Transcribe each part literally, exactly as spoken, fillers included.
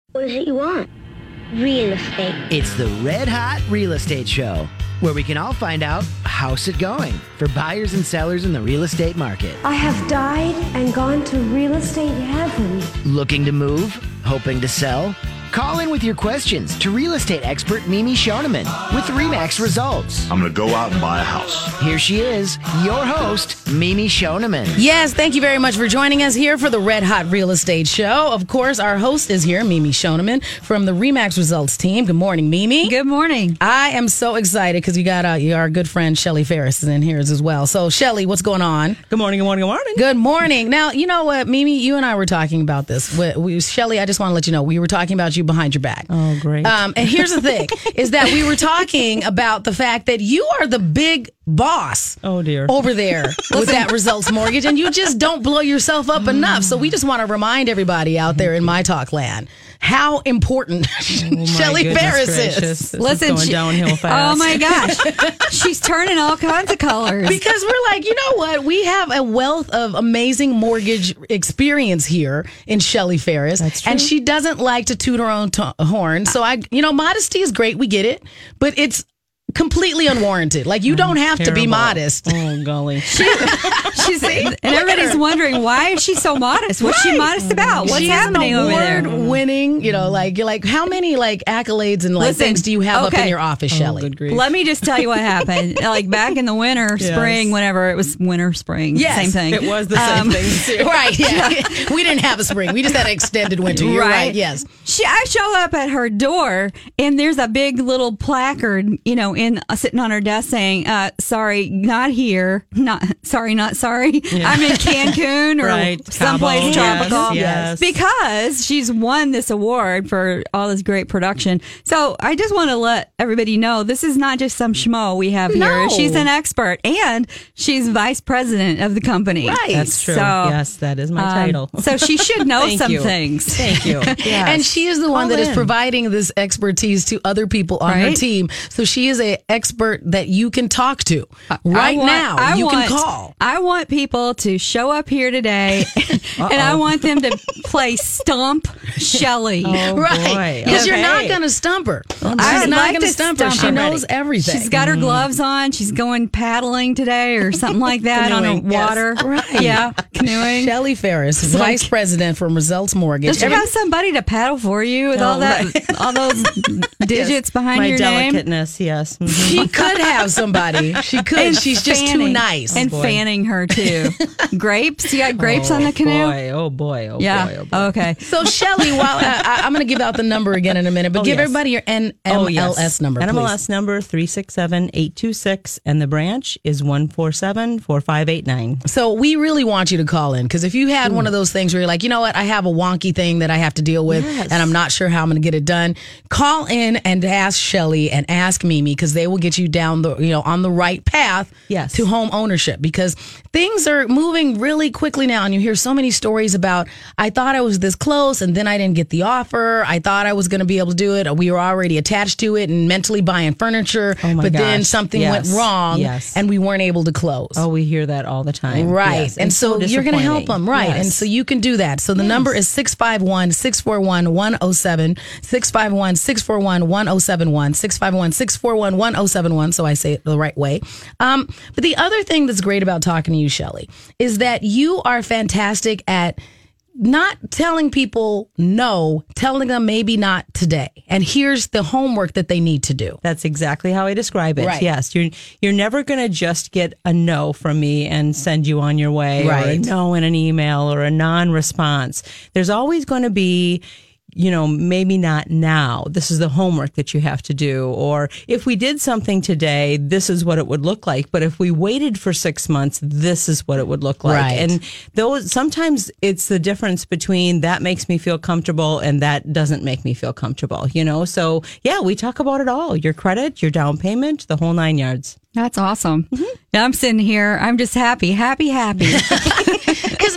What is it you want? Real estate. It's the Red Hot Real Estate Show, where we can all find out how's it going for buyers and sellers in the real estate market. I have died and gone to real estate heaven. Looking to move? Hoping to sell? Call in with your questions to real estate expert Mimi Shoneman with RE/MAX Results. I'm going to go out and buy a house. Here she is, your host, Mimi Shoneman. Yes, thank you very much for joining us here for the Red Hot Real Estate Show. Of course, our host is here, Mimi Shoneman from the RE/MAX Results team. Good morning, Mimi. Good morning. I am so excited because you got uh, our good friend Shelly Ferris is in here as well. So, Shelly, what's going on? Good morning, good morning, good morning. Good morning. Now, you know what, Mimi, you and I were talking about this. We, we, Shelly, I just want to let you know, we were talking about you behind your back. Oh, great. Um, and here's the thing, is that we were talking about the fact that you are the big boss oh, dear. over there with that Results Mortgage, and you just don't blow yourself up enough. So we just want to remind everybody out there in My Talk land how important oh Shelly Ferris gracious. is. This Listen, is going she, downhill fast. Oh my gosh, she's turning all kinds of colors. Because we're like, you know what? We have a wealth of amazing mortgage experience here in Shelly Ferris. That's true. And she doesn't like to toot her own to- horn. So, I, you know, modesty is great. We get it. But it's completely unwarranted. Like, you don't have to be Terrible. modest. Oh, golly. She's and everybody's wondering, why is she so modest? What's she modest about? What's She's happening an over there? award-winning, you know, like, you're like, how many like accolades and like Listen, things do you have up okay. in your office, Shelly? Good grief. Let me just tell you what happened. Like back in the winter, Yes. spring, whenever it was winter, spring, Yes, same thing. It was the same Um, thing, too. Right, yeah. We didn't have a spring. We just had an extended winter. You're right, Right. yes. She, I show up at her door, and there's a big little placard, you know, in uh, sitting on her desk saying, uh, "Sorry, not here. Not sorry, not sorry. I'm in Cancun or Right. someplace Cabo. tropical." Yes, yes. Because she's won this award for all this great production. So I just want to let everybody know this is not just some schmo we have here. No. She's an expert, and she's vice president of the company. Right. That's true. So, yes, that is my um, title. So she should know Thank some you. things. Thank you. Yes. And she is the one Call that is in. providing this expertise to other people on her Right. team. So she is an expert that you can talk to right I want- now. I you want, can call. I want people to show up here today, and I want them to play Stump Shelly. Oh, Right. boy. Because you're not Okay. going to stump her. She's I'd not like going to to stump her. stump She her. knows everything. She's got her gloves on. She's going paddling today or something like that on a Canoeing, yes. water. Right. Yeah, canoeing. Shelly Ferris, vice president from Results Mortgage. Does she Every- have somebody to paddle for you with Oh, all that, right. all those digits behind my your name? delicateness, yes. Mhm. she could have somebody. She could. And She's just too fanning. nice. And boy. fanning her too. Grapes? You got grapes on the canoe? Boy, oh, boy. Oh, Yeah. boy. Oh, boy. Okay. So, Shelly, while uh, I, I'm going to give out the number again in a minute, but Oh, give yes. everybody your N M L S Oh, yes. number, N M L S please. number three six seven eight two six, and the branch is one four seven four five eight nine. So we really want you to call in, because if you had one of those things where you're like, you know what, I have a wonky thing that I have to deal with Yes. and I'm not sure how I'm going to get it done, call in and ask Shelly and ask Mimi, because they will get you down the, you know, on the right path Yes. to home ownership, because things are moving really quickly now. And you hear so many stories about, I thought I was this close and then I didn't get the offer. I thought I was going to be able to do it. We were already attached to it and mentally buying furniture, Oh, my but then gosh. something Yes. went wrong Yes. and we weren't able to close. Oh, we hear that all the time. Right. Yes. And so, you're going to help disappointing. them. Right. Yes. And so you can do that. So the number is six five one, six four one, one oh seven, six five one, six four one, one oh seven one, six five one, six four one, one oh seven one. So I say it the right way. Um, but the other thing that's great about talking to you, Shelly, is that you are fantastic at not telling people no, telling them maybe not today. And here's the homework that they need to do. That's exactly how I describe it. Right. Yes, you're you're never going to just get a no from me and send you on your way, or a Right. no in an email or a non-response. There's always going to be, you know, maybe not now. This is the homework that you have to do. Or if we did something today, this is what it would look like. But if we waited for six months, this is what it would look like. Right. And those, sometimes it's the difference between that makes me feel comfortable and that doesn't make me feel comfortable, you know? So yeah, we talk about it all. Your credit, your down payment, the whole nine yards. That's awesome. Mm-hmm. I'm sitting here. I'm just happy, happy, happy. Because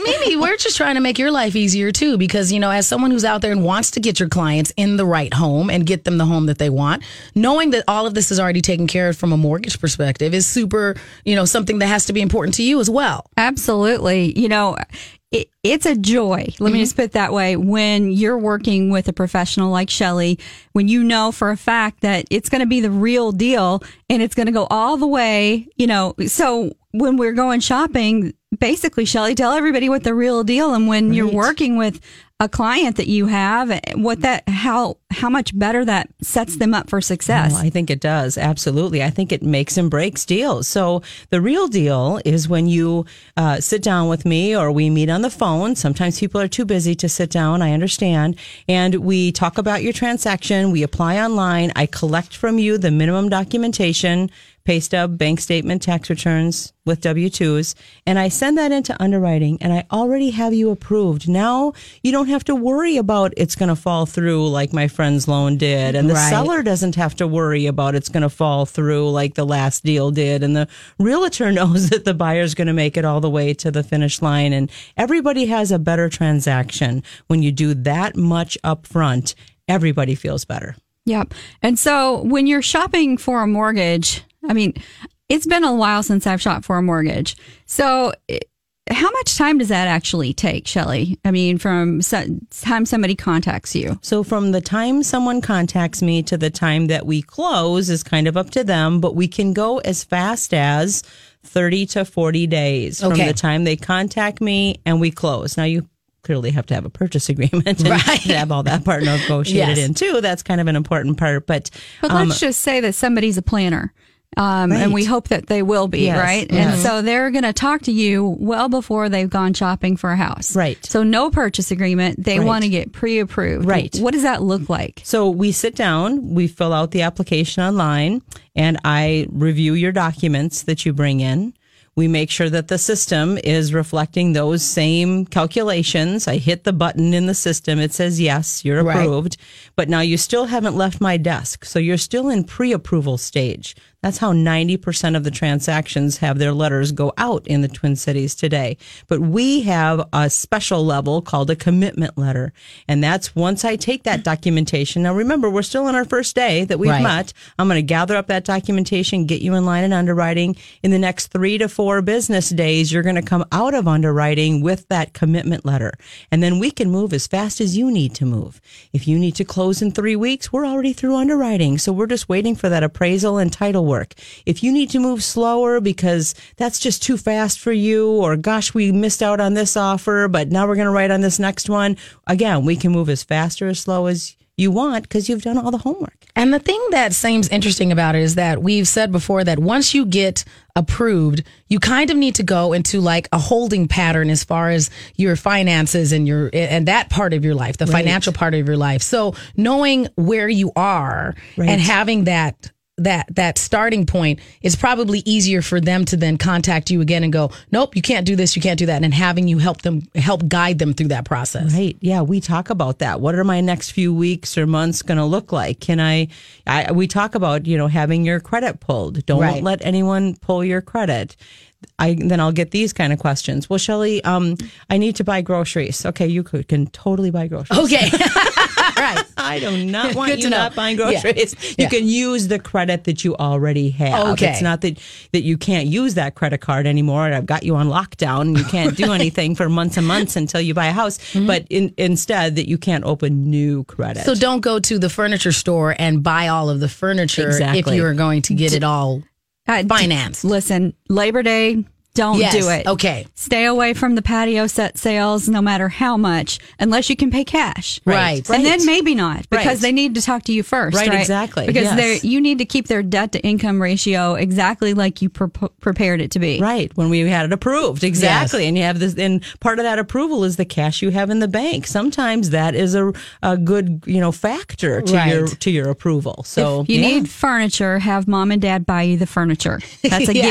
Mimi, we're just trying to make your life easier too, because, you know, as someone who's out there and wants to get your clients in the right home and get them the home that they want, knowing that all of this is already taken care of from a mortgage perspective is super, you know, something that has to be important to you as well. Absolutely. You know, it, it's a joy. Let mm-hmm. me just put it that way. When you're working with a professional like Shelley, when you know for a fact that it's going to be the real deal and it's going to go all the way, you know, so when we're going shopping, basically, Shelley, tell everybody what the real deal, and when right. you're working with a client that you have, what that how how much better that sets them up for success. Oh, I think it does. Absolutely. I think it makes and breaks deals. So the real deal is when you uh, sit down with me or we meet on the phone. Sometimes people are too busy to sit down. I understand. And we talk about your transaction. We apply online. I collect from you the minimum documentation, pay stub, bank statement, tax returns with W two's, and I send that into underwriting, and I already have you approved. Now you don't have to worry about it's going to fall through like my friend's loan did, and the right. seller doesn't have to worry about it's going to fall through like the last deal did, and the realtor knows that the buyer's going to make it all the way to the finish line, and everybody has a better transaction when you do that much up front. Everybody feels better. Yep. And so when you're shopping for a mortgage, I mean, it's been a while since I've shopped for a mortgage. So how much time does that actually take, Shelley? I mean, from time somebody contacts you. So from the time someone contacts me to the time that we close is kind of up to them, but we can go as fast as thirty to forty days okay. from the time they contact me and we close. Now, you clearly have to have a purchase agreement and right. have all that part negotiated yes. in too. That's kind of an important part. But, but um, let's just say that somebody's a planner. Um, right. And we hope that they will be, yes. right? Yes. And so they're going to talk to you well before they've gone shopping for a house. Right. So no purchase agreement. They right. want to get pre-approved. Right. What does that look like? So we sit down, we fill out the application online, and I review your documents that you bring in. We make sure that the system is reflecting those same calculations. I hit the button in the system. It says, yes, you're approved. Right. But now you still haven't left my desk. So you're still in pre-approval stage. That's how ninety percent of the transactions have their letters go out in the Twin Cities today. But we have a special level called a commitment letter. And that's once I take that documentation. Now, remember, we're still on our first day that we've right. met. I'm going to gather up that documentation, get you in line in underwriting. In the next three to four business days, you're going to come out of underwriting with that commitment letter. And then we can move as fast as you need to move. If you need to close in three weeks, we're already through underwriting. So we're just waiting for that appraisal and title work. Work. If you need to move slower because that's just too fast for you, or gosh, we missed out on this offer, but now we're going to write on this next one. Again, we can move as fast or as slow as you want because you've done all the homework. And the thing that seems interesting about it is that we've said before that once you get approved, you kind of need to go into like a holding pattern as far as your finances and your and that part of your life, the right. financial part of your life. So knowing where you are right. and having that that that starting point is probably easier for them to then contact you again and go, nope, you can't do this, you can't do that, and having you help them help guide them through that process. Right. Yeah, we talk about that. What are my next few weeks or months going to look like? Can I, I we talk about, you know, having your credit pulled. Don't right. let anyone pull your credit. I then I'll get these kind of questions. Well, Shelley, um, I need to buy groceries. Okay, you could, can totally buy groceries. Okay. Right. I do not want Good you to know. not buying groceries. Yeah. You Yeah. can use the credit that you already have. Okay. It's not that, that you can't use that credit card anymore. I've got you on lockdown and you can't do anything for months and months until you buy a house. Mm-hmm. But in, instead that you can't open new credit. So don't go to the furniture store and buy all of the furniture exactly. if you are going to get it all Uh, financed. Listen, Labor Day, don't Yes. do it. Okay. Stay away from the patio set sales, no matter how much, unless you can pay cash. Right. And then Right. maybe not, because Right. they need to talk to you first. Right, Right, exactly. Because Yes. they're you need to keep their debt to income ratio exactly like you pre- prepared it to be. Right, when we had it approved, exactly. Yes. And you have this, and part of that approval is the cash you have in the bank. Sometimes that is a, a good, you know, factor to Right. your to your approval. So If you yeah. need furniture, have mom and dad buy you the furniture. That's a Yes. gift.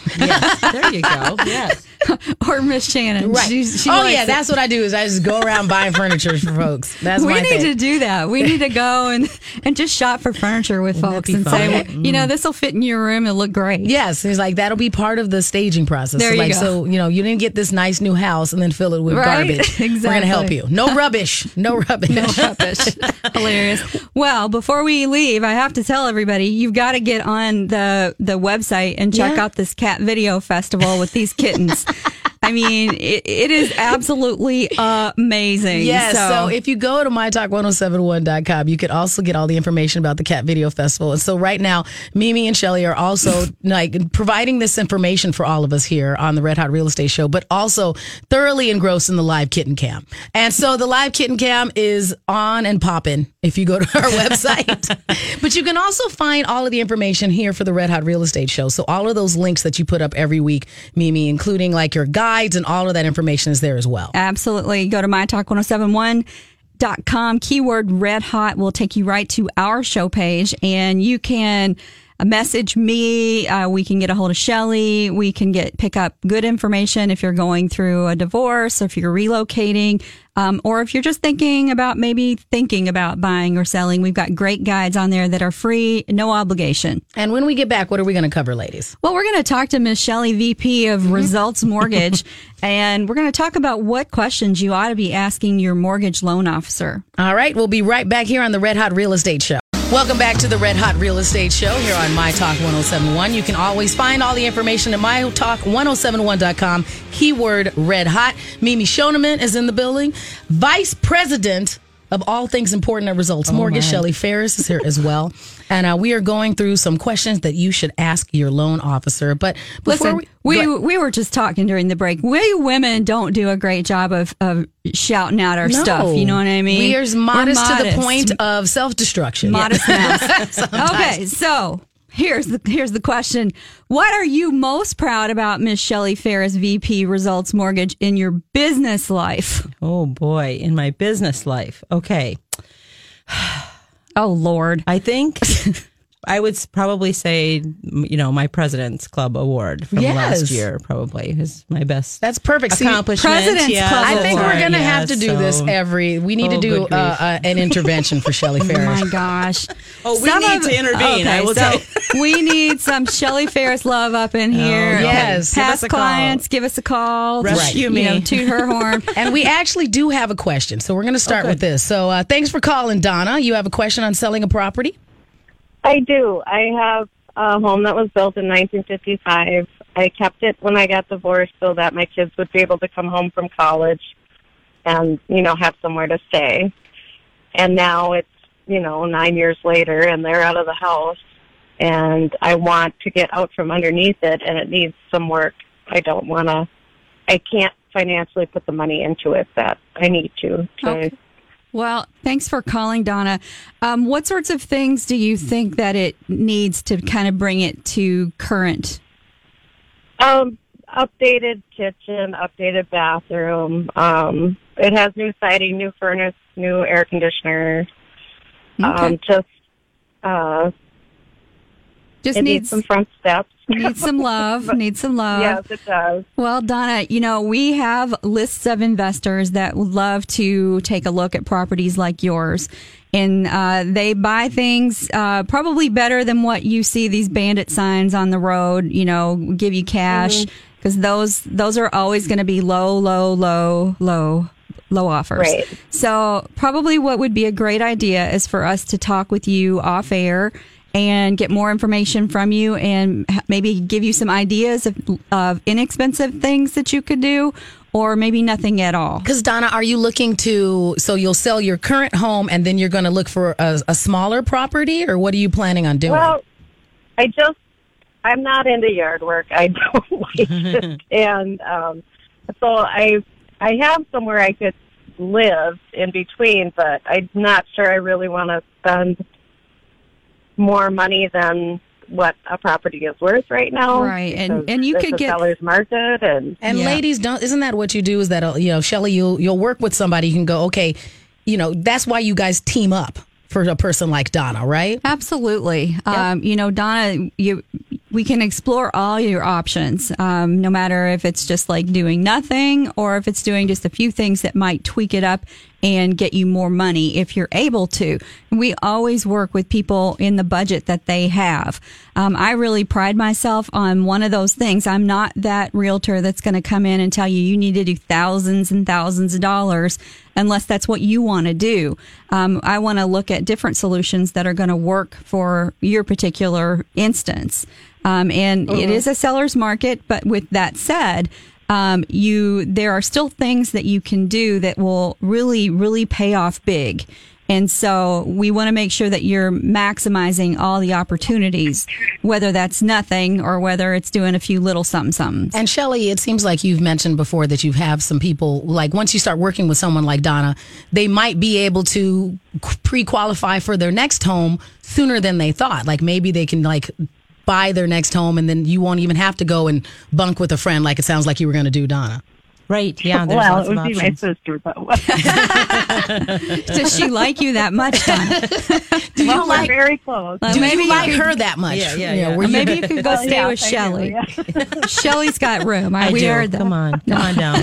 Yes, there you go. Yes. Or Miss Shannon. Right. She's- she oh, likes yeah. it. That's what I do is I just go around buying furniture for folks. That's we my need thing. to do that. We need to go and, and just shop for furniture with folks be and fun? say, well, you know, this will fit in your room. It'll look great. Yes, he's like that'll be part of the staging process. There so you like, go. So you know, you didn't get this nice new house and then fill it with Right? garbage. We're Exactly. gonna help you. No rubbish. No rubbish. No rubbish. Hilarious. Well, before we leave, I have to tell everybody you've got to get on the the website and check Yeah. out this cat video festival with these kittens. I mean, it, it is absolutely amazing. Yes. So, if you go to my talk ten seventy-one dot com, you can also get all the information about the Cat Video Festival. And so right now, Mimi and Shelly are also like providing this information for all of us here on the Red Hot Real Estate Show, but also thoroughly engrossed in the live kitten cam. And so the live kitten cam is on and popping if you go to our website. But you can also find all of the information here for the Red Hot Real Estate Show. So all of those links that you put up every week, Mimi, including like your guides and all of that information is there as well. Absolutely. Go to my talk ten seventy-one dot com. Keyword Red Hot will take you right to our show page, and you can message me. Uh, we can get a hold of Shelly. We can get pick up good information if you're going through a divorce, or if you're relocating, um, or if you're just thinking about maybe thinking about buying or selling. We've got great guides on there that are free, no obligation. And when we get back, what are we going to cover, ladies? Well, we're going to talk to Miss Shelly, V P of Results Mortgage, and we're going to talk about what questions you ought to be asking your mortgage loan officer. All right, we'll be right back here on the Red Hot Real Estate Show. Welcome back to the Red Hot Real Estate Show here on My Talk ten seventy-one. You can always find all the information at my talk ten seventy-one dot com, keyword Red Hot. Mimi Shoneman is in the building. Vice President of all things important at Results Mortgage, Shelly Ferris is here as well. And uh, we are going through some questions that you should ask your loan officer. But before Listen, we, we go- we were just talking during the break. We women don't do a great job of, of shouting out our No. stuff. You know what I mean? We are modest, We're to the modest. point of self-destruction. Modest mouse. Okay, so here's the here's the question: what are you most proud about, Miss Shelly Ferris, V P Results Mortgage, in your business life? Oh boy, in my business life. Okay. Oh Lord. I think I would s- probably say, you know, my President's Club award from Yes. last year probably is my best That's perfect. See, accomplishment. President's yes, Club I think award. we're going to yes, have to do so- this every. We need to Oh, do good uh, grief. uh, an intervention for Shelly Oh Ferris. my gosh. Oh, we need to intervene, I will so tell we need some Shelly Ferris love up in here. Oh, yes. Give us Past a call. clients, give us a call. Rescue You me. know, toot her horn. And we actually do have a question, so we're going to start Oh, with this. So, uh, thanks for calling, Donna. You have a question on selling a property? I do. I have a home that was built in nineteen fifty-five. I kept it when I got divorced so that my kids would be able to come home from college and, you know, have somewhere to stay. And now it's, you know, nine years later and they're out of the house and I want to get out from underneath it and it needs some work. I don't want to, I can't financially put the money into it that I need to. to Okay. Well, thanks for calling, Donna. Um, what sorts of things do you think that it needs to kind of bring it to current? Um, updated kitchen, updated bathroom. Um, it has new siding, new furnace, new air conditioner. Um, just uh, Just it needs needs some front steps. needs some love. Needs some love. Yes, it does. Well, Donna, you know, we have lists of investors that would love to take a look at properties like yours. And uh, they buy things uh, probably better than what you see these bandit signs on the road, you know, give you cash. Because those, those are always going to be low, low, low, low, low offers. Right. So probably what would be a great idea is for us to talk with you off air and get more information from you and h- maybe give you some ideas of, of inexpensive things that you could do or maybe nothing at all. Because, Donna, are you looking to, so you'll sell your current home and then you're going to look for a, a smaller property, or what are you planning on doing? Well, I just, I'm not into yard work. I don't like it. And um, so I, I have somewhere I could live in between, but I'm not sure I really want to spend more money than what a property is worth right now. Right, and- because and you it's could a get- seller's market, and And Yeah. ladies, don't isn't that what you do? Is that uh, you know, Shelly, you'll you'll work with somebody. You can go, okay, you know, that's why you guys team up for a person like Donna, right? Absolutely. Um, you know, Donna, you we can explore all your options, um, no matter if it's just like doing nothing or if it's doing just a few things that might tweak it up and get you more money if you're able to. We always work with people in the budget that they have. Um, I really pride myself on one of those things. I'm not that realtor that's going to come in and tell you you need to do thousands and thousands of dollars unless that's what you want to do. Um, I want to look at different solutions that are going to work for your particular instance. Um, and uh-huh. It is a seller's market, but with that said, Um, you, there are still things that you can do that will really, really pay off big. And so we want to make sure that you're maximizing all the opportunities, whether that's nothing or whether it's doing a few little something somethings. And Shelley, it seems like you've mentioned before that you have some people, like once you start working with someone like Donna, they might be able to pre-qualify for their next home sooner than they thought. Like maybe they can like buy their next home and then you won't even have to go and bunk with a friend like it sounds like you were going to do, Donna. Right. Yeah. There's well, lots it would of be options. my sister, though. Does she like you that much, Donna? Do well, you like, we're very close. Well, do maybe you you like could- her that much? Yeah, yeah, You know, yeah. were you- Maybe you could go Well, stay yeah, with I do, Shelley. yeah. Shelley's got room. I, I we do. heard that. Come on. Come on down.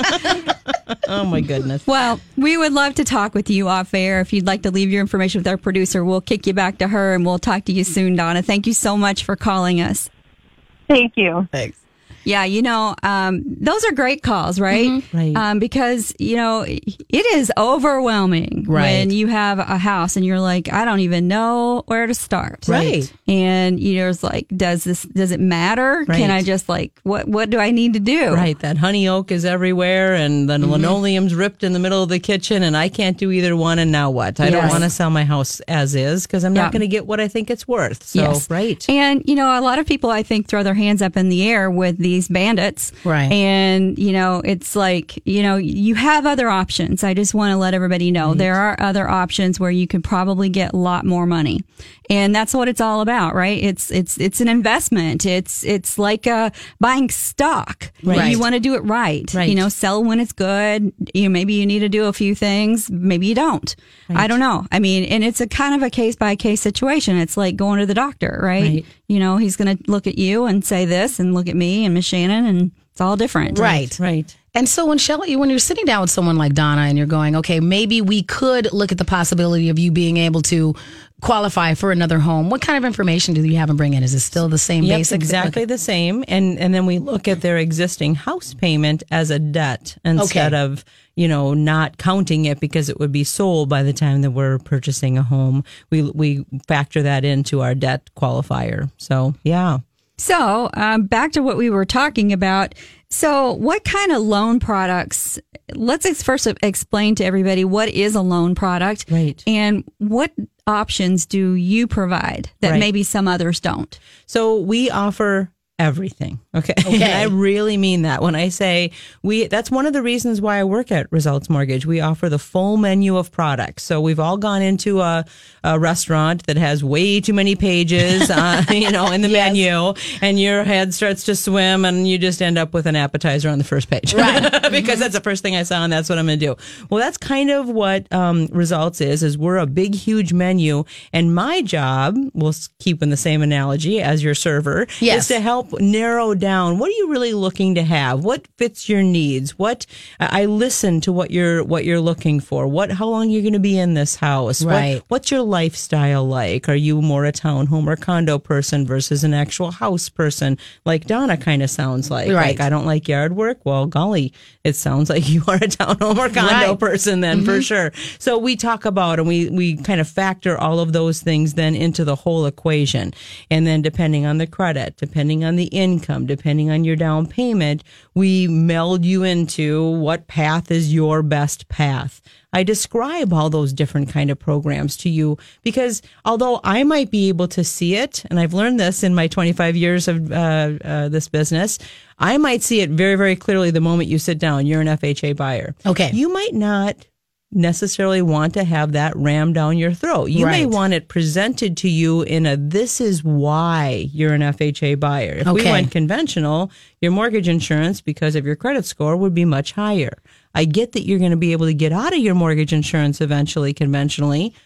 Oh, my goodness. Well, we would love to talk with you off air. If you'd like to leave your information with our producer, we'll kick you back to her and we'll talk to you soon, Donna. Thank you so much for calling us. Thank you. Thanks. Yeah, you know, um, those are great calls, right? Mm-hmm. Right. Um, because, you know, it is overwhelming Right. when you have a house and you're like, I don't even know where to start. Right. And you're just like, does this, does it matter? Right. Can I just like, what, what do I need to do? Right. That honey oak is everywhere and the linoleum's ripped in the middle of the kitchen and I can't do either one. And now what? I don't Yes. want to sell my house as is because I'm Yeah. not going to get what I think it's worth. So, Yes. right. And, you know, a lot of people, I think, throw their hands up in the air with these bandits. Right. And, you know, it's like, you know, you have other options. I just want to let everybody know Right. there are other options where you could probably get a lot more money. And that's what it's all about, right? It's, it's, it's an investment. It's, it's like, uh, buying stock. Right. You want to do it right. Right. You know, sell when it's good. You know, maybe you need to do a few things. Maybe you don't. Right. I don't know. I mean, and it's a kind of a case by case situation. It's like going to the doctor, right? Right. You know, he's going to look at you and say this and look at me and Miss Shannon and it's all different. Right. Right. And so when Shelley, when you're sitting down with someone like Donna and you're going, okay, maybe we could look at the possibility of you being able to qualify for another home. What kind of information do you have them bring in? Is it still the same Yep, basic? exactly Okay. the same. And and then we look at their existing house payment as a debt instead Okay. of, you know, not counting it because it would be sold by the time that we're purchasing a home. We we factor that into our debt qualifier. So, yeah. So, um, back to what we were talking about. So, what kind of loan products? Let's ex- first explain to everybody what is a loan product, Right. and what options do you provide that Right. maybe some others don't. So we offer everything. Okay. Okay. And I really mean that when I say we, that's one of the reasons why I work at Results Mortgage. We offer the full menu of products. So we've all gone into a, a restaurant that has way too many pages, uh, you know, in the menu and your head starts to swim and you just end up with an appetizer on the first page. Right. Because that's the first thing I saw and that's what I'm going to do. Well, that's kind of what um, Results is, is we're a big, huge menu. And my job, we'll keep in the same analogy as your server, Yes. is to help narrow down what are you really looking to have, what fits your needs, what I listen to what you're what you're looking for, what how long you're going to be in this house, Right. what, what's your lifestyle like, are you more a townhome or condo person versus an actual house person like Donna kind of sounds like. Right. Like I don't like yard work. Well, golly, it sounds like you are a townhome or condo Right. person then for sure. So we talk about and we we kind of factor all of those things then into the whole equation, and then depending on the credit, depending on the income, depending on your down payment, we meld you into what path is your best path. I describe all those different kind of programs to you because although I might be able to see it, and I've learned this in my twenty-five years of uh, uh, this business, I might see it very, very clearly the moment you sit down. You're an F H A buyer. Okay. You might not necessarily want to have that rammed down your throat. You may Right. want it presented to you in a, this is why you're an F H A buyer. If we Okay. went conventional, your mortgage insurance, because of your credit score, would be much higher. I get that you're going to be able to get out of your mortgage insurance eventually conventionally,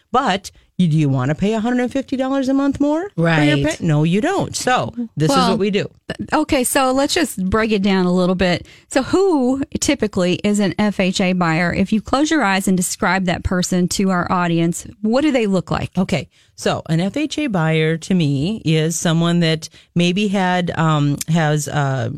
But you, do you want to pay one hundred fifty dollars a month more? for your Right. pet? No, you don't. So this is Well, what we do. Okay, so let's just break it down a little bit. So who typically is an F H A buyer? If you close your eyes and describe that person to our audience, what do they look like? Okay, so an F H A buyer to me is someone that maybe had um, has a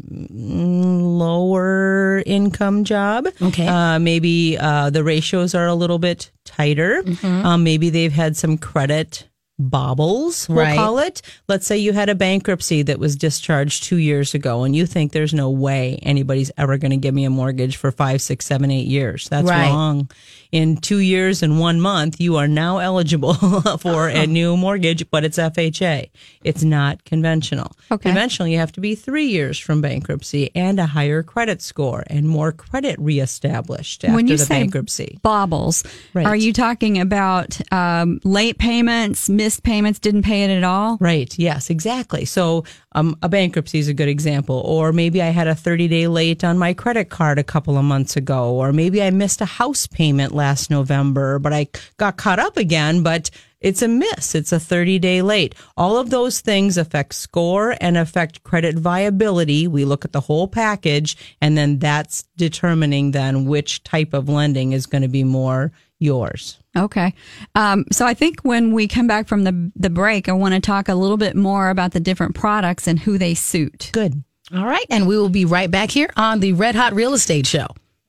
lower income job. Okay. uh, maybe uh, the ratios are a little bit tighter. Um, maybe they've had some credit bobbles, we'll Right. call it. Let's say you had a bankruptcy that was discharged two years ago, and you think there's no way anybody's ever going to give me a mortgage for five, six, seven, eight years. That's Right. wrong. In two years and one month, you are now eligible for a new mortgage, but it's F H A. It's not conventional. Okay. Conventional, you have to be three years from bankruptcy and a higher credit score and more credit reestablished after when you the say bankruptcy. bobbles, Right. are you talking about um, late payments, missed payments, didn't pay it at all? Right. Yes, exactly. So um, a bankruptcy is a good example. Or maybe I had a thirty day late on my credit card a couple of months ago. Or maybe I missed a house payment last November, but I got caught up again, but it's a miss. It's a thirty day late. All of those things affect score and affect credit viability. We look at the whole package, and then that's determining then which type of lending is going to be more yours. Okay. Um, so I think when we come back from the, the break, I want to talk a little bit more about the different products and who they suit. Good. All right. And we will be right back here on the Red Hot Real Estate Show.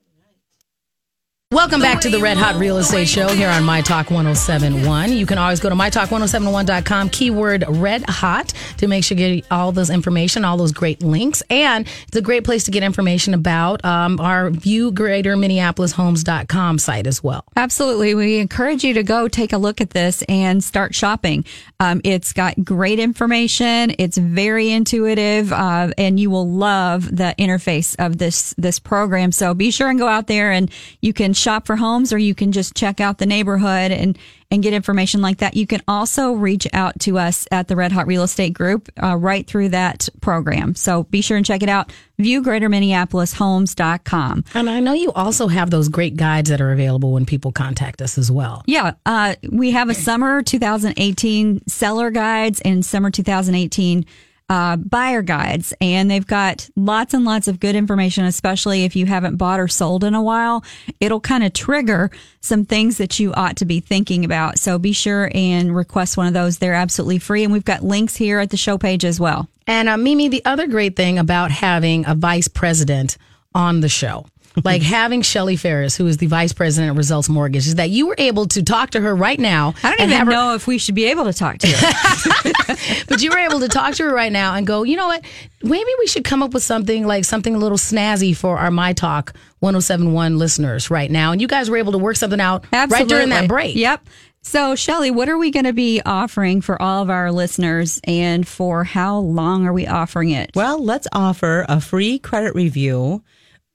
Welcome back to the Red Hot Real Estate Show here on My Talk one oh seven point one. You can always go to my talk one oh seven one dot com, keyword Red Hot, to make sure you get all those information, all those great links. And it's a great place to get information about um, our view greater minneapolis homes dot com site as well. Absolutely. We encourage you to go take a look at this and start shopping. Um, it's got great information. It's very intuitive, uh, and you will love the interface of this, this program. So be sure and go out there, and you can shop for homes, or you can just check out the neighborhood and, and get information like that. You can also reach out to us at the Red Hot Real Estate Group uh, right through that program. So be sure and check it out. view greater minneapolis homes dot com. And I know you also have those great guides that are available when people contact us as well. Yeah, uh, we have a summer twenty eighteen seller guides and summer twenty eighteen uh, buyer guides, and they've got lots and lots of good information, especially if you haven't bought or sold in a while. It'll kind of trigger some things that you ought to be thinking about. So be sure and request one of those. They're absolutely free, and we've got links here at the show page as well. And uh, Mimi, the other great thing about having a vice president on the show, like having Shelly Ferris, who is the vice president of Results Mortgage, is that you were able to talk to her right now. I don't and even have her- know if we should be able to talk to her. But you were able to talk to her right now and go, you know what? Maybe we should come up with something like something a little snazzy for our My Talk one oh seven point one listeners right now. And you guys were able to work something out right during that break. Yep. So, Shelly, what are we going to be offering for all of our listeners, and for how long are we offering it? Well, let's offer a free credit review.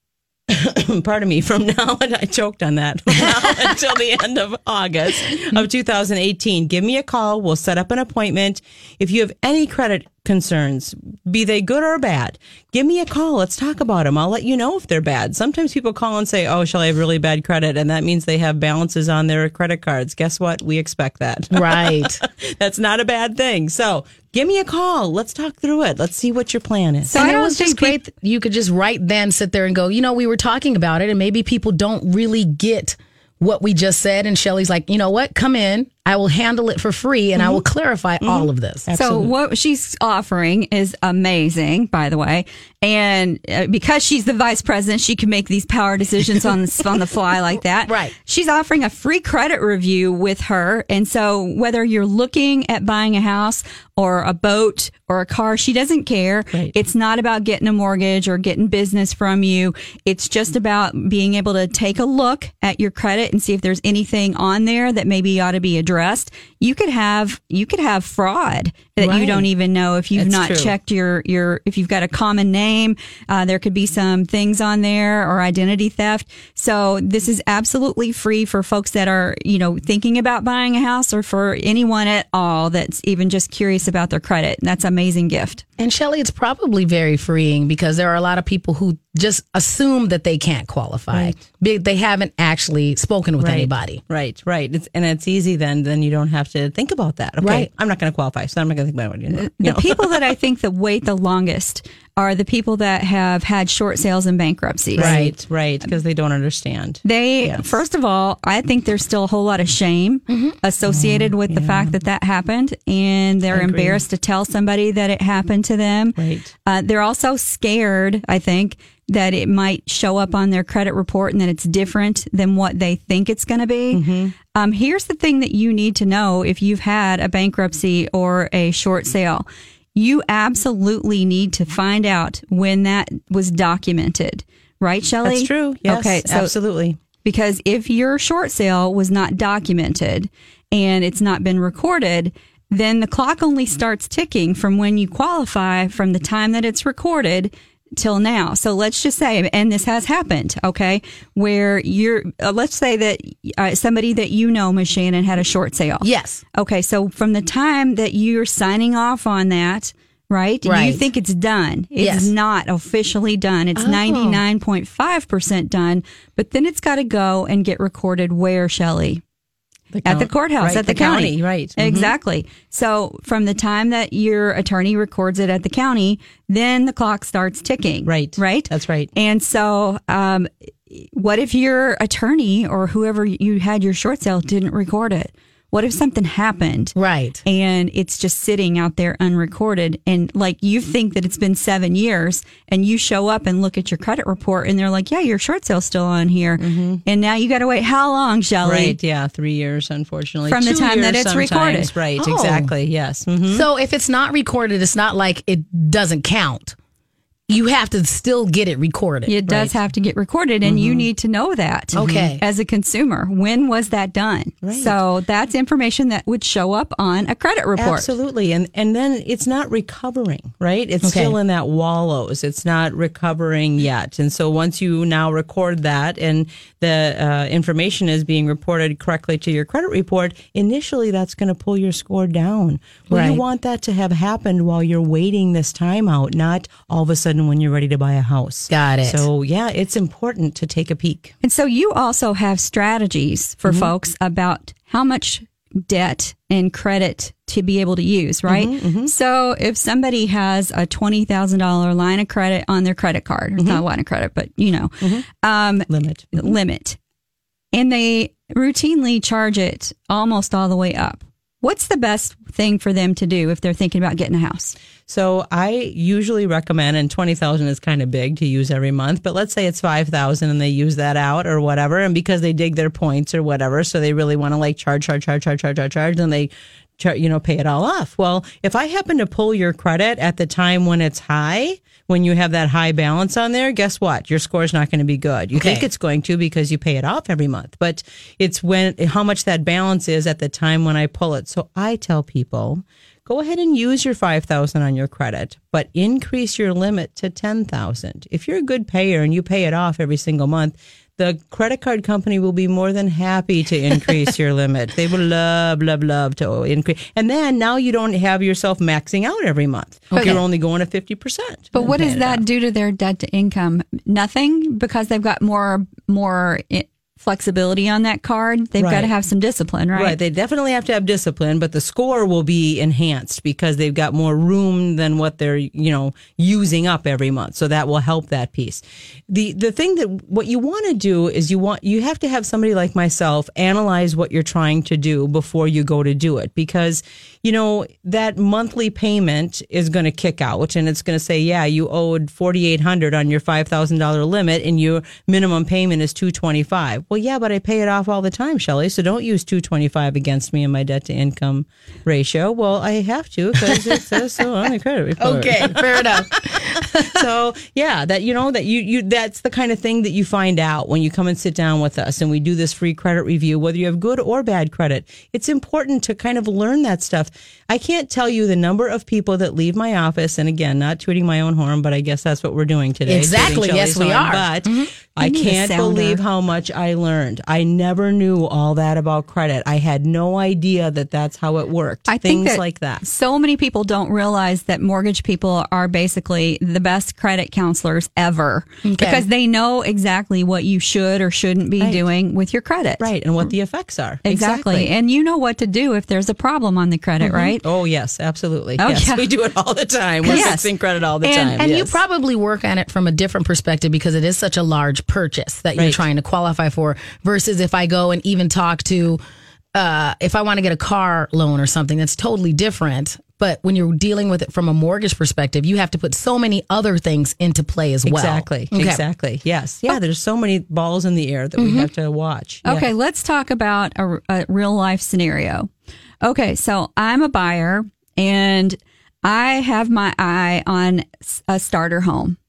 Pardon me, from now, and I choked on that, from now until the end of August of two thousand eighteen. Give me a call. We'll set up an appointment. If you have any credit concerns, be they good or bad, give me a call. Let's talk about them. I'll let you know if they're bad. Sometimes people call and say, oh, shall I have really bad credit? And that means they have balances on their credit cards. Guess what? We expect that. Right. That's not a bad thing. So give me a call. Let's talk through it. Let's see what your plan is. So I and it don't was just think great. that you could just right then sit there and go, you know, we were talking about it, and maybe people don't really get what we just said. And Shelly's like, you know what? Come in. I will handle it for free, and mm-hmm. I will clarify mm-hmm. all of this. Absolutely. So what she's offering is amazing, by the way. And uh, because she's the vice president, she can make these power decisions on the, on the fly like that. Right. She's offering a free credit review with her. And so whether you're looking at buying a house or a boat or a car, she doesn't care. Right. It's not about getting a mortgage or getting business from you. It's just about being able to take a look at your credit and see if there's anything on there that maybe ought to be addressed. You could have you could have fraud that Right. you don't even know if you've That's not true. checked your your if you've got a common name. Uh, there could be some things on there, or identity theft. So this is absolutely free for folks that are, you know, thinking about buying a house, or for anyone at all that's even just curious about their credit. And that's an amazing gift. And Shelly, it's probably very freeing, because there are a lot of people who just assume that they can't qualify. Right. Be- They haven't actually spoken with Right. anybody. Right, right. It's, and it's easy then. Then you don't have to think about that. Okay, Right. I'm not going to qualify, so I'm not going to think about it anymore. You The know? people that I think that wait the longest are the people that have had short sales and bankruptcies. Right, right, because they don't understand. They, Yes. first of all, I think there's still a whole lot of shame associated with the fact that that happened, and they're I agree. embarrassed to tell somebody that it happened to them. Right. Uh, they're also scared, I think, that it might show up on their credit report and that it's different than what they think it's going to be. Mm-hmm. Um, here's the thing that you need to know if you've had a bankruptcy or a short sale. You absolutely need to find out when that was documented. Right, Shelley? That's true. Yes, okay, so absolutely. because if your short sale was not documented and it's not been recorded, then the clock only starts ticking from when you qualify from the time that it's recorded till now. So let's just say, and this has happened, okay, where you're, uh, let's say that uh, somebody that you know, Miz Shannon, had a short sale. Yes. Okay, so from the time that you're signing off on that, right? You Right. think it's done. It's Yes. not officially done. It's Oh. ninety-nine point five percent done, but then it's got to go and get recorded where, Shelley? The At the count- courthouse, right, at the, the county. county, right. Mhm. Exactly. So from the time that your attorney records it at the county, then the clock starts ticking. Right. Right? That's right. And so, um, what if your attorney or whoever you had your short sale didn't record it? What if something happened? Right. And it's just sitting out there unrecorded. And like you think that it's been seven years and you show up and look at your credit report and they're like, yeah, your short sale's still on here. And now you got to wait how long, Shelley? Right, yeah, three years, unfortunately. From the Two time that years it's sometimes. recorded. Right, Oh. exactly, yes. Mhm. So if it's not recorded, it's not like it doesn't count. You have to still get it recorded. It does have to get recorded, and you need to know that. Okay. As a consumer, when was that done? Right. So that's information that would show up on a credit report. Absolutely. And and then it's not recovering, right? It's Okay. still in that wallows. It's not recovering yet. And so once you now record that and the uh, information is being reported correctly to your credit report, initially that's going to pull your score down. Well, Right. you want that to have happened while you're waiting this time out, not all of a sudden when you're ready to buy a house. Got it. So yeah, it's important to take a peek. And so you also have strategies for folks about how much debt and credit to be able to use, right? So if somebody has a twenty thousand dollars line of credit on their credit card, it's not a line of credit, but you know, um, Limit. limit, and they routinely charge it almost all the way up. What's the best thing for them to do if they're thinking about getting a house? So I usually recommend, and twenty thousand is kind of big to use every month, but let's say it's five thousand and they use that out or whatever. And because they dig their points or whatever, so they really want to like charge, charge, charge, charge, charge, charge, charge, then they, char- you know, pay it all off. Well, if I happen to pull your credit at the time when it's high, when you have that high balance on there, guess what? Your score is not going to be good. You Okay. think it's going to because you pay it off every month, but it's when how much that balance is at the time when I pull it. So I tell people, go ahead and use your five thousand on your credit, but increase your limit to ten thousand. If you're a good payer and you pay it off every single month, the credit card company will be more than happy to increase your limit. They will love, love, love to increase. And then now you don't have yourself maxing out every month. Okay. You're only going to fifty percent. But what does that do to their debt to income? Nothing, because they've got more more i- flexibility on that card. They've got Right. to have some discipline, right? Right. They definitely have to have discipline, but the score will be enhanced because they've got more room than what they're, you know, using up every month. So that will help that piece. The the thing that what you want to do is you want you have to have somebody like myself analyze what you're trying to do before you go to do it, because you know that monthly payment is going to kick out and it's going to say, yeah, you owed forty-eight hundred on your five thousand dollars limit and your minimum payment is two twenty-five. Well, yeah, but I pay it off all the time, Shelley. So don't use two twenty-five against me in my debt to income ratio. Well, I have to because it says so on the credit report. Okay, fair enough. So yeah, that you know that you you that's the kind of thing that you find out when you come and sit down with us and we do this free credit review, whether you have good or bad credit. It's important to kind of learn that stuff. I can't tell you the number of people that leave my office, and again, not tooting my own horn, but I guess that's what we're doing today. Exactly. tooting Yes, Shelley's we horn. are. But You I need a can't sounder. believe how much I learned. I never knew all that about credit. I had no idea that that's how it worked. I Things think that like that. So many people don't realize that mortgage people are basically the best credit counselors ever because they know exactly what you should or shouldn't be Right. doing with your credit. Right, and what the effects are. Exactly. And you know what to do if there's a problem on the credit, right? Oh, yes, absolutely. Oh, yes, yeah. we do it all the time. We're Yes. fixing credit all the And, time. and you yes. probably work on it from a different perspective because it is such a large purchase that you're Right. trying to qualify for versus if I go and even talk to, uh, if I want to get a car loan or something, that's totally different. But when you're dealing with it from a mortgage perspective, you have to put so many other things into play as well. Exactly. Okay. Exactly. Yes. Yeah, there's so many balls in the air that we have to watch. Yeah. Okay, let's talk about a, a real life scenario. Okay, so I'm a buyer and I have my eye on a starter home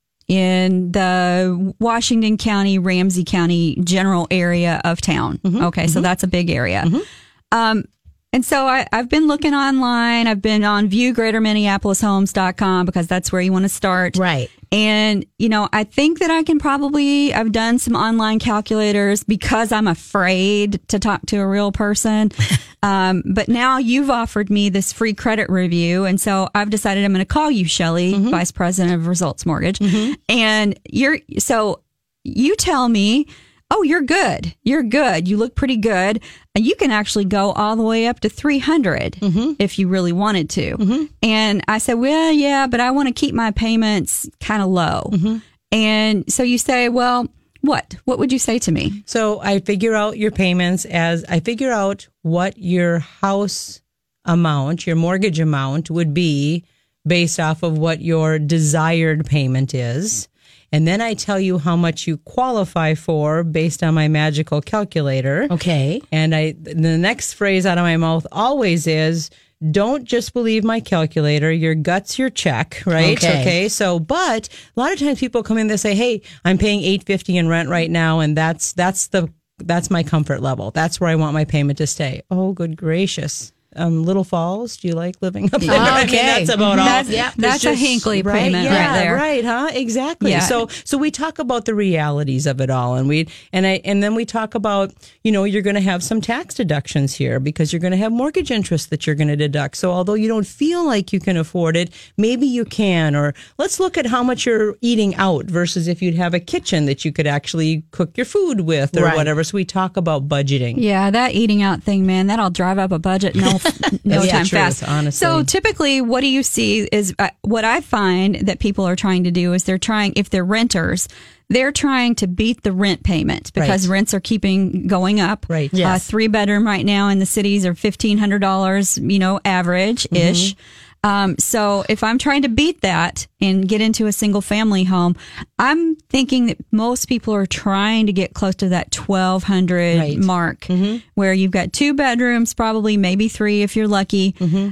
in the Washington County, Ramsey County general area of town. Okay, so that's a big area. Um, and so I, I've been looking online. I've been on view greater minneapolis homes dot com because that's where you want to start. Right. And, you know, I think that I can probably, I've done some online calculators because I'm afraid to talk to a real person. um, but now you've offered me this free credit review. And so I've decided I'm going to call you, Shelley, Vice President of Results Mortgage. And you're, so you tell me, oh, you're good. You're good. You look pretty good. And you can actually go all the way up to three hundred Mm-hmm. if you really wanted to. And I said, well, yeah, but I want to keep my payments kind of low. Mm-hmm. And so you say, well, what? What would you say to me? So I figure out your payments as I figure out what your house amount, your mortgage amount would be based off of what your desired payment is. And then I tell you how much you qualify for based on my magical calculator. Okay. And I, the next phrase out of my mouth always is, don't just believe my calculator. Your gut's your check, right? Okay. So, but a lot of times people come in, they say, hey, I'm paying eight fifty in rent right now. And that's, that's the, that's my comfort level. That's where I want my payment to stay. Oh, good gracious. Um, Little Falls, do you like living up there? I mean, Okay. that's about all. That's- yeah, that's a Hinckley right? payment yeah, right there. Right, huh? Exactly. Yeah. So, so we talk about the realities of it all, and we and I and then we talk about, you know, you're going to have some tax deductions here because you're going to have mortgage interest that you're going to deduct. So, although you don't feel like you can afford it, maybe you can. Or let's look at how much you're eating out versus if you'd have a kitchen that you could actually cook your food with or Right. whatever. So we talk about budgeting. Yeah, that eating out thing, man, that'll drive up a budget no, no That's the time truth, fast. honestly. So typically, what do you see is uh, what I find that people are trying to do is they're trying, if they're renters, they're trying to beat the rent payment because Right. rents are keeping going up. Right. Uh, Yes. three bedroom right now in the cities are fifteen hundred dollars, you know, average ish. Um, so if I'm trying to beat that and get into a single family home, I'm thinking that most people are trying to get close to that twelve hundred Right. mark where you've got two bedrooms, probably maybe three if you're lucky.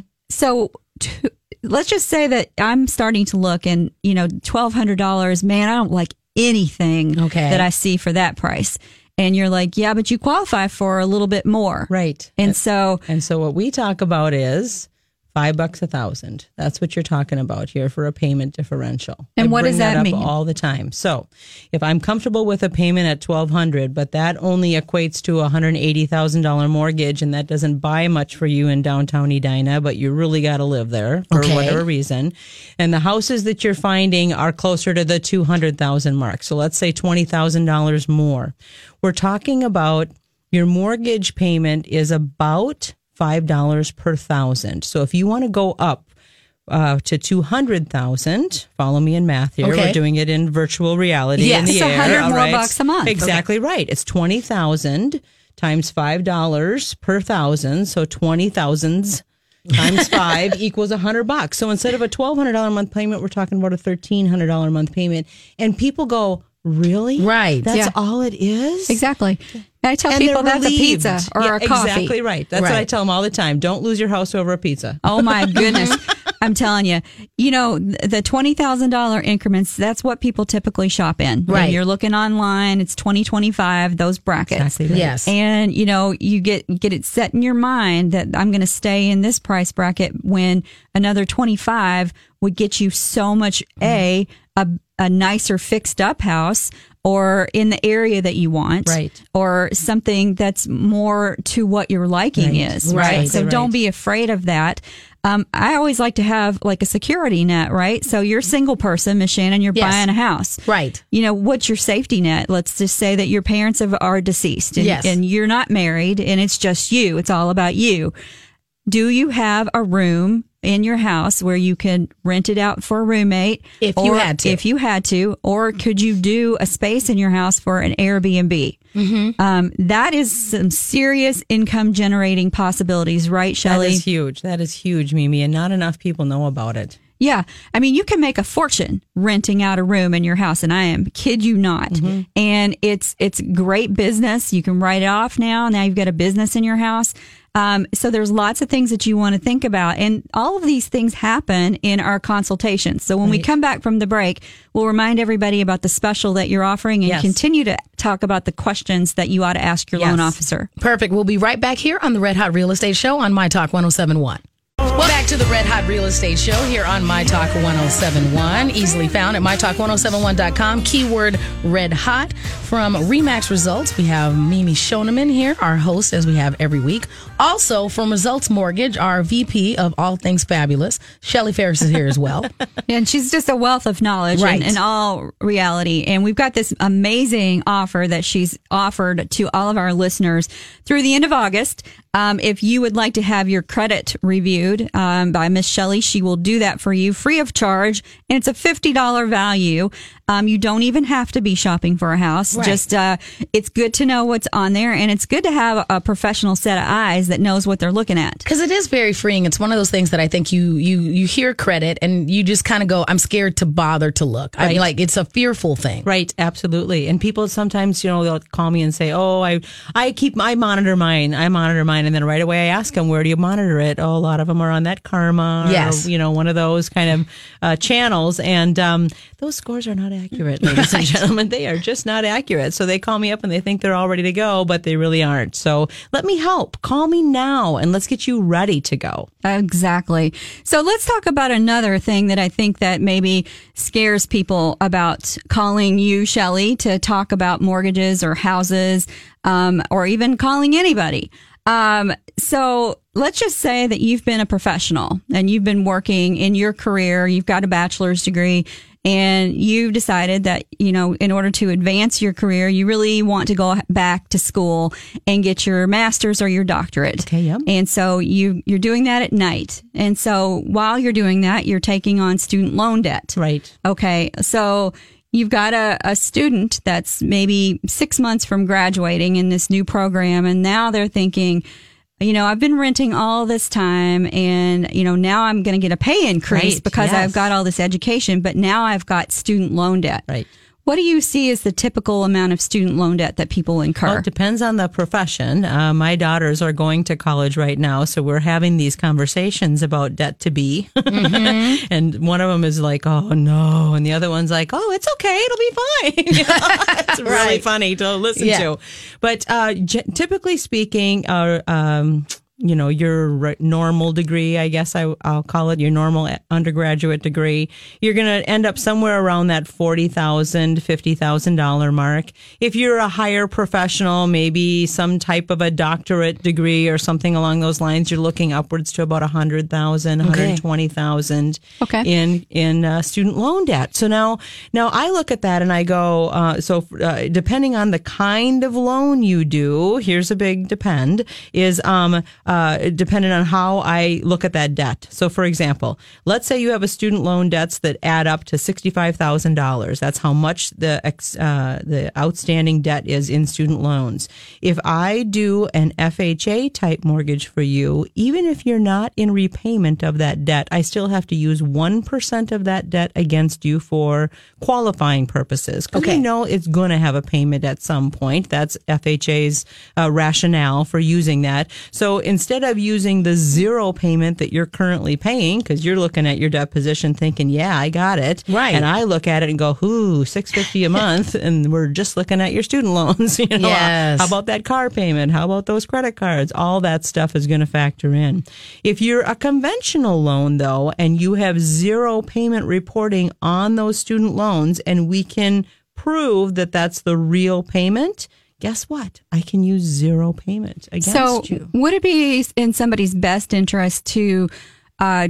So t- let's just say that I'm starting to look and, you know, twelve hundred dollars, man, I don't like anything Okay. that I see for that price. And you're like, yeah, but you qualify for a little bit more. Right. And so And so what we talk about is five bucks a thousand. That's what you're talking about here for a payment differential. And I what bring does that up mean? all the time. So if I'm comfortable with a payment at twelve hundred, but that only equates to a one hundred eighty thousand dollars mortgage, and that doesn't buy much for you in downtown Edina, but you really got to live there for Okay. whatever reason. And the houses that you're finding are closer to the two hundred thousand mark. So let's say twenty thousand dollars more. We're talking about your mortgage payment is about five dollars per thousand. So if you want to go up uh, to two hundred thousand, follow me in math here. Okay. We're doing it in virtual reality Yes. in the It's a air. hundred all more right? bucks a month. Exactly right. It's twenty thousand times five dollars per thousand. So twenty thousands times five equals a hundred bucks. So instead of a twelve hundred dollar a month payment, we're talking about a thirteen hundred dollar a month payment. And people go, really? Right. That's Yeah. all it is? exactly. And I tell And people they're that's a relieved. pizza or Yeah, a coffee. Exactly right. That's what I Right. tell them all the time. Don't lose your house over a pizza. Oh my goodness. I'm telling you, you know, th- the twenty thousand dollars increments, that's what people typically shop in. When Right. you're looking online, it's twenty twenty-five, those brackets. Exactly right. Yes. And, you know, you get, get it set in your mind that I'm going to stay in this price bracket when another twenty-five would get you so much, A, a, a nicer fixed up house, or in the area that you want, Right. or something that's more to what your liking Right. is, Right. right? So Right. don't be afraid of that. Um, I always like to have like a security net, right? So you're a single person, Miss Shannon, you're Yes. buying a house. Right. You know, what's your safety net? Let's just say that your parents have, are deceased and, Yes. and you're not married and it's just you. It's all about you. Do you have a room in your house where you can rent it out for a roommate? If you or had to. If you had to. Or could you do a space in your house for an Airbnb? Mm-hmm. Um, that is some serious income generating possibilities, right, That Shelley? is huge. That is huge, Mimi, and not enough people know about it. Yeah. I mean, you can make a fortune renting out a room in your house, and I am kid you not. Mm-hmm. And it's it's great business. You can write it off now. Now you've got a business in your house. Um, so there's lots of things that you want to think about. And all of these things happen in our consultations. So when we come back from the break, we'll remind everybody about the special that you're offering and Yes. continue to talk about the questions that you ought to ask your Yes. loan officer. Perfect. We'll be right back here on the Red Hot Real Estate Show on My Talk one oh seven point one. Well, back to the Red Hot Real Estate Show here on My Talk one oh seven point one. Easily found at my talk one oh seven one dot com. Keyword Red Hot. From Remax Results, we have Mimi Shoneman here, our host, as we have every week. Also, from Results Mortgage, our V P of All Things Fabulous, Shelley Ferris is here as well. And she's just a wealth of knowledge Right. in, in all reality. And we've got this amazing offer that she's offered to all of our listeners through the end of August. Um, if you would like to have your credit reviewed um, by Miss Shelley, she will do that for you free of charge. And it's a fifty dollars value. Um, you don't even have to be shopping for a house. Right. Just uh, it's good to know what's on there. And it's good to have a professional set of eyes that knows what they're looking at. Because it is very freeing. It's one of those things that I think you you you hear credit and you just kind of go, I'm scared to bother to look. I mean, like, it's a fearful thing. Right, absolutely. And people sometimes, you know, they'll call me and say, "Oh, I, I keep, I monitor mine, I monitor mine," and then right away I ask them, "Where do you monitor it?" Oh, a lot of them are on that Karma, Yes. or, you know, one of those kind of uh, channels, and um, those scores are not accurate, ladies and gentlemen. They are just not accurate. So they call me up and they think they're all ready to go, but they really aren't. So let me help. Call me now, and let's get you ready to go. Exactly. So let's talk about another thing that I think that maybe scares people about calling you, Shelley, to talk about mortgages or houses, um, or even calling anybody. Um, so let's just say that you've been a professional and you've been working in your career. You've got a bachelor's degree. And you've decided that, you know, in order to advance your career, you really want to go back to school and get your master's or your doctorate. Okay, yep. And so you, you're doing that at night. And so while you're doing that, you're taking on student loan debt. Right. Okay. So you've got a, a student that's maybe six months from graduating in this new program. And now they're thinking, you know, I've been renting all this time and, you know, now I'm going to get a pay increase Right, because yes. I've got all this education, but now I've got student loan debt. Right. What do you see as the typical amount of student loan debt that people incur? Well, it depends on the profession. Uh, my daughters are going to college right now, so we're having these conversations about debt to be. Mm-hmm. And one of them is like, "Oh no," and the other one's like, "Oh, it's okay, it'll be fine." You know? It's really Right. funny to listen Yeah. to. But uh, g- typically speaking, uh, um, you know, your re- normal degree, I guess I, I'll call it your normal undergraduate degree, you're going to end up somewhere around that forty thousand dollars, fifty thousand dollars mark. If you're a higher professional, maybe some type of a doctorate degree or something along those lines, you're looking upwards to about one hundred thousand dollars, Okay. one hundred twenty thousand dollars Okay. in, in uh, student loan debt. So now, now I look at that and I go, uh, so uh, depending on the kind of loan you do, here's a big depend, is um, uh, dependent on how I look at that debt. So for example, let's say you have a student loan debts that add up to sixty-five thousand dollars. That's how much the ex, uh, the outstanding debt is in student loans. If I do an F H A type mortgage for you, even if you're not in repayment of that debt, I still have to use one percent of that debt against you for qualifying purposes. Because Okay. we know it's going to have a payment at some point. That's F H A's uh, rationale for using that. So instead of using the zero payment that you're currently paying, because you're looking at your debt position thinking, yeah, I got it. Right. And I look at it and go, ooh, six hundred fifty dollars a month. And we're just looking at your student loans. You know, Yes. How about that car payment? How about those credit cards? All that stuff is going to factor in. If you're a conventional loan, though, and you have zero payment reporting on those student loans, and we can prove that that's the real payment, guess what? I can use zero payment against so you. Would it be in somebody's best interest to uh,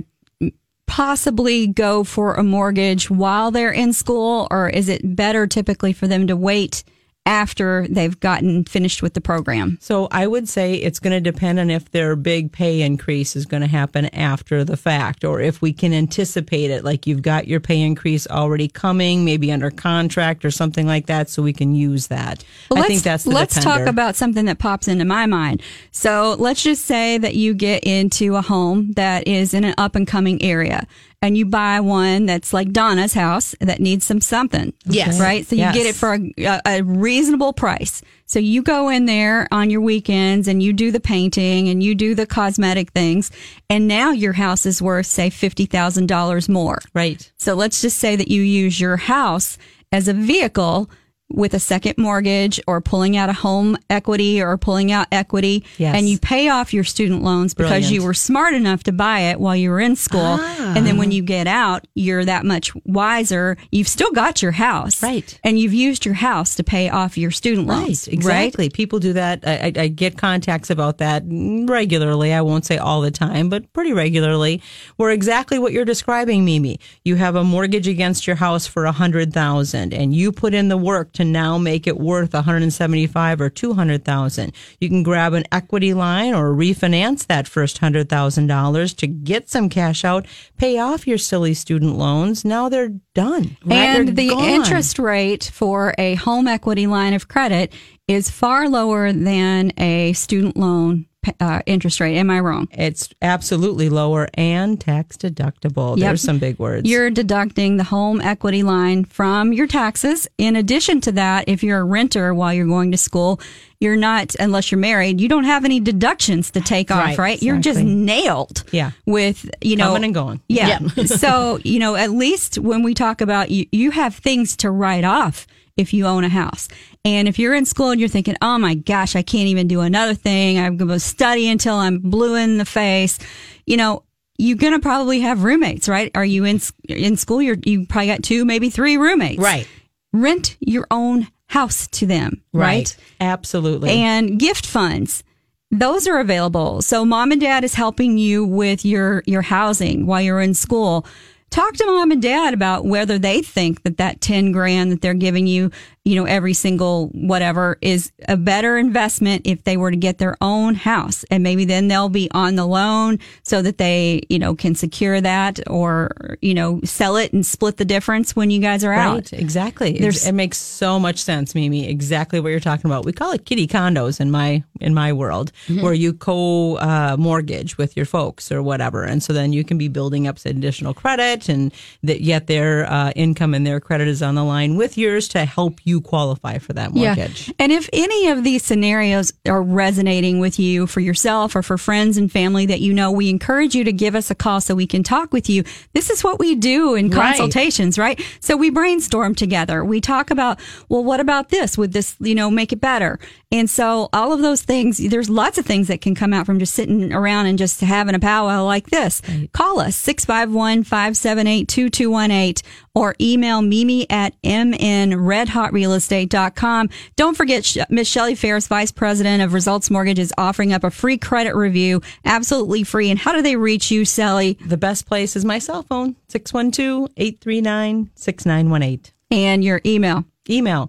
possibly go for a mortgage while they're in school, or is it better typically for them to wait after they've gotten finished with the program? So I would say it's going to depend on if their big pay increase is going to happen after the fact, or if we can anticipate it, like you've got your pay increase already coming, maybe under contract or something like that, so we can use that. Well, I think that's the Let's depender. talk about something that pops into my mind. So let's just say that you get into a home that is in an up and coming area, and you buy one that's like Donna's house that needs some something. Yes. Right? So you Yes. get it for a, a reasonable price. So you go in there on your weekends and you do the painting and you do the cosmetic things. And now your house is worth, say, fifty thousand dollars more. Right. So let's just say that you use your house as a vehicle with a second mortgage or pulling out a home equity or pulling out equity, Yes. and you pay off your student loans because Brilliant. you were smart enough to buy it while you were in school. Ah. And then when you get out, you're that much wiser. You've still got your house. Right. And you've used your house to pay off your student loans. Right, exactly. People do that. I, I, I get contacts about that regularly. I won't say all the time, but pretty regularly. Where exactly what you're describing, Mimi. You have a mortgage against your house for a hundred thousand, and you put in the work to now make it worth one hundred seventy-five or two hundred thousand. You can grab an equity line or refinance that first hundred thousand dollars to get some cash out, pay off your silly student loans. Now they're done. Right? And They're the gone. interest rate for a home equity line of credit is far lower than a student loan uh, interest rate. Am I wrong? It's absolutely lower and tax deductible. Yep. There's some big words. You're deducting the home equity line from your taxes. In addition to that, if you're a renter while you're going to school, you're not, unless you're married, you don't have any deductions to take off, Right, right? You're just exactly. nailed. Yeah. With, you know, Coming and going. Yeah. So, you know, at least when we talk about you, you have things to write off if you own a house. And if you're in school and you're thinking, oh my gosh, I can't even do another thing. I'm going to study until I'm blue in the face. You know, you're going to probably have roommates, right? Are you in in school? You're, you probably got two, maybe three roommates. Right. Rent your own house to them, right? Right. Absolutely. And gift funds. Those are available. So mom and dad is helping you with your, your housing while you're in school. Talk to mom and dad about whether they think that that ten grand that they're giving you, you know, every single whatever is a better investment if they were to get their own house. And maybe then they'll be on the loan so that they, you know, can secure that or, you know, sell it and split the difference when you guys are out. Right, exactly. It's- There's- it makes so much sense, Mimi. Exactly what you're talking about. We call it kitty condos in my in my world, where you co uh, mortgage with your folks or whatever, and so then you can be building up some additional credit, and that yet their uh, income and their credit is on the line with yours to help you qualify for that mortgage. Yeah. And if any of these scenarios are resonating with you for yourself or for friends and family that you know, we encourage you to give us a call so we can talk with you. This is what we do in Right. consultations, right? So we brainstorm together. We talk about, well, what about this? Would this, you know, make it better? And so all of those things, there's lots of things that can come out from just sitting around and just having a powwow like this. Right. Call us, six five one, five seven eight, two two one eight, or email Mimi at m n red hot real estate dot com. Don't forget, Miss Shelley Ferris, Vice President of Results Mortgage, is offering up a free credit review, absolutely free. And how do they reach you, Sally? The best place is my cell phone, six one two, eight three nine, six nine one eight. And your email. Email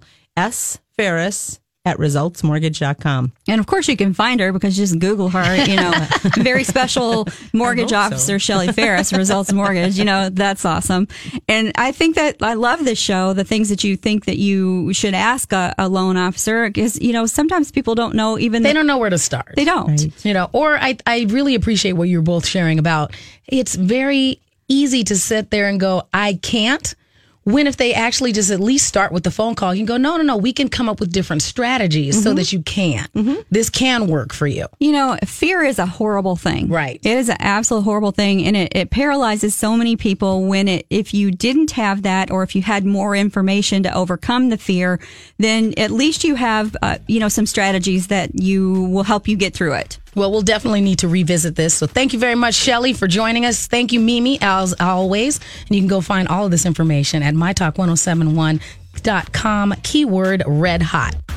sferris at results mortgage dot com. And of course, you can find her because you just Google her, you know, very special mortgage I hope officer, so. Shelley Ferris, Results Mortgage. You know, that's awesome. And I think that I love this show, the things that you think that you should ask a, a loan officer, because, you know, sometimes people don't know even They that- don't know where to start. They don't. Right. You know, or I, I really appreciate what you're both sharing about. It's very easy to sit there and go, I can't. When if they actually just at least start with the phone call, you can go, no, no, no, we can come up with different strategies mm-hmm. so that you can. Mm-hmm. This can work for you. You know, fear is a horrible thing. Right. It is an absolute horrible thing. And it, it paralyzes so many people when it, if you didn't have that, or if you had more information to overcome the fear, then at least you have, uh, you know, some strategies that you will help you get through it. Well, we'll definitely need to revisit this. So thank you very much, Shelley, for joining us. Thank you, Mimi, as always. And you can go find all of this information at my talk ten seventy-one dot com, keyword red hot.